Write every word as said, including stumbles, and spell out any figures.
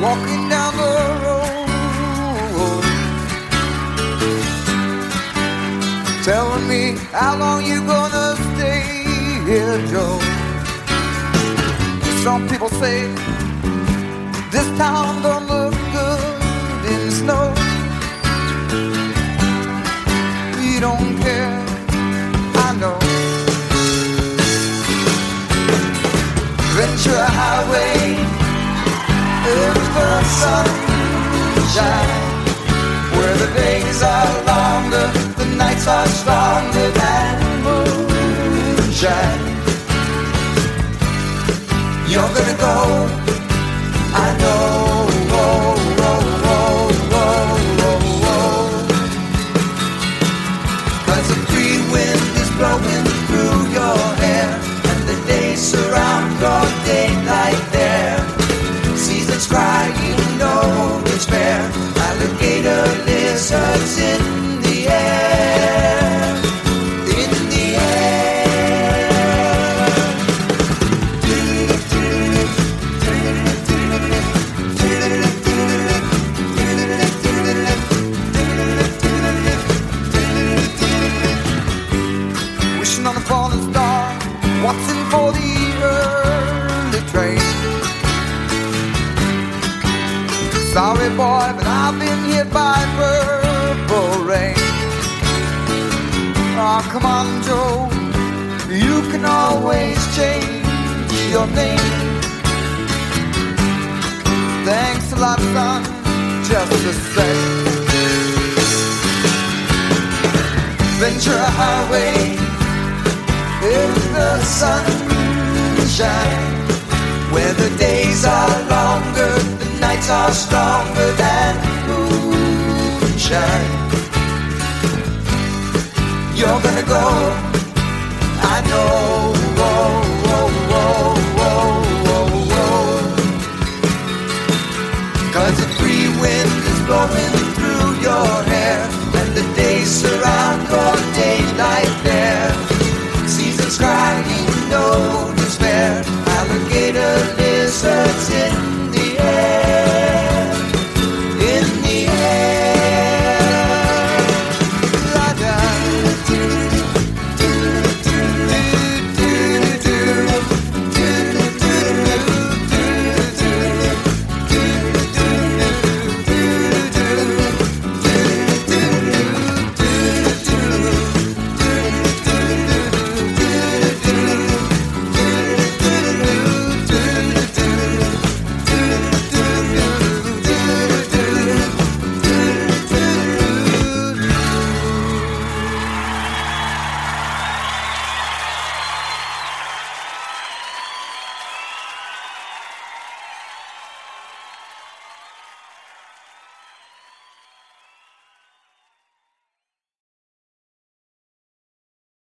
walking down the road, telling me how long you gonna stay here, Joe. Some people say this town don't look good in snow. We don't care, I know. Ventura Highway is the sunshine, where the days are longer, the nights are stronger than moonshine. You're gonna go, I know. Oh, oh, oh, oh, oh, oh. 'Cause the free wind is blowing through your hair, and the days surround your daylight there. Seasons cry, you know it's fair. Alligator lizards in the air, in the air. Wishing on a falling star, watching for the early train. Sorry boy, but I've been hit by purple rain. Oh, come on, Joe, you can always change your name. Thanks a lot, son, just the same. Ventura Highway is the sunshine, where the days are longer, the nights are stronger than moonshine. You're gonna go, I know.